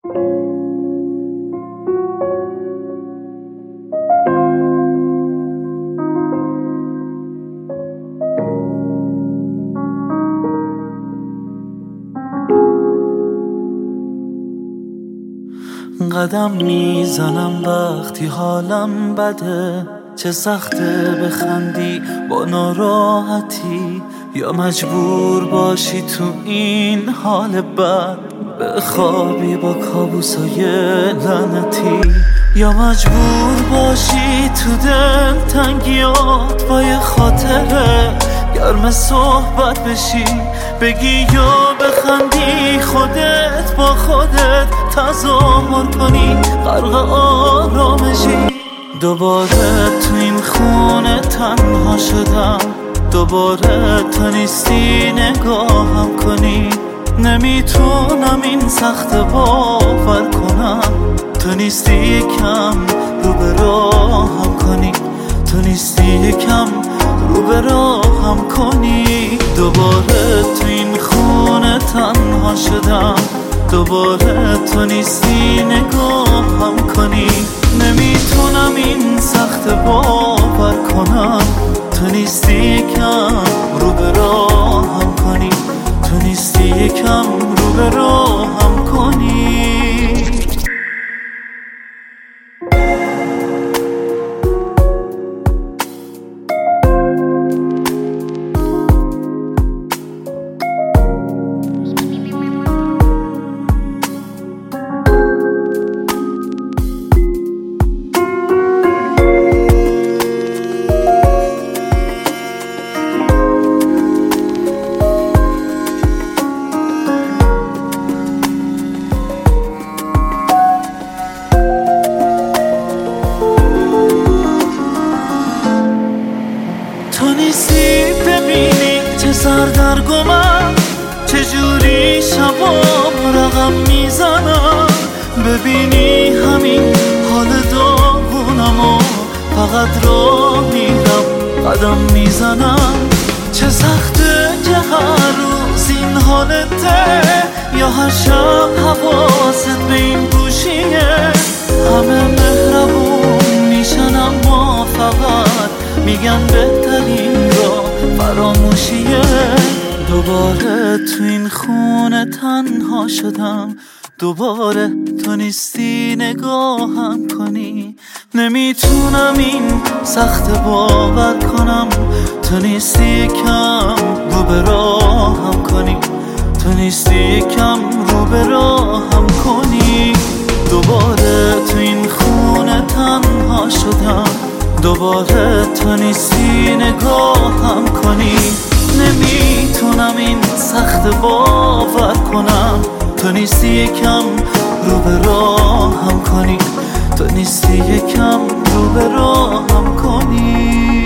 قدم میزنم وقتی حالم بده، چه سخته بخندی با ناراحتی، یا مجبور باشی تو این حال بد بخوابی با کابوسای لعنتی، یا مجبور باشی تو دل تنگیات با یه خاطره گرم صحبت بشی، بگی یا بخندی خودت با خودت تظاهر کنی غرق آرامشی. دوباره تو این خونه تنها شدم، دوباره تو نیستی نگاهم کنی، نمیتونم این سخت باور کنم، تو نیستی یکم رو به راهم کنی، تو نیستی یکم رو به راهم کنی. دوباره تو این خونه تنها شدم، دوباره تو نیستی نگاهم کنی، نمیتونم این سخت باور کنم، تو نیستی یکم رو به راهم کنی، تو نیستی یکم رو به راهم کنی. تو نیستی ببینی چه سردرگمم، چجوری شبام رقم میزنم، ببینی همین حال داغونم و فقط راه میرم قدم میزنم. چه سخته که هر روز این حالته، یا هر شب حواست به این گوشیه، همه مهربون میشن اما فقط میگن بهترین راه فراموشیه. دوباره تو این خونه تنها شدم، دوباره تو نیستی نگاهم کنی، نمیتونم این سخت باور کنم، تو نیستی یکم رو به راهم کنی، تو نیستی یکم رو به راهم کنی. دوباره تو این خونه تنها شدم، دوباره تو نیستی نگاهم کنی، نمیتونم این سخت باور کنم، تو نیستی یکم رو به راهم کنی، تو نیستی یکم رو به راهم کنی.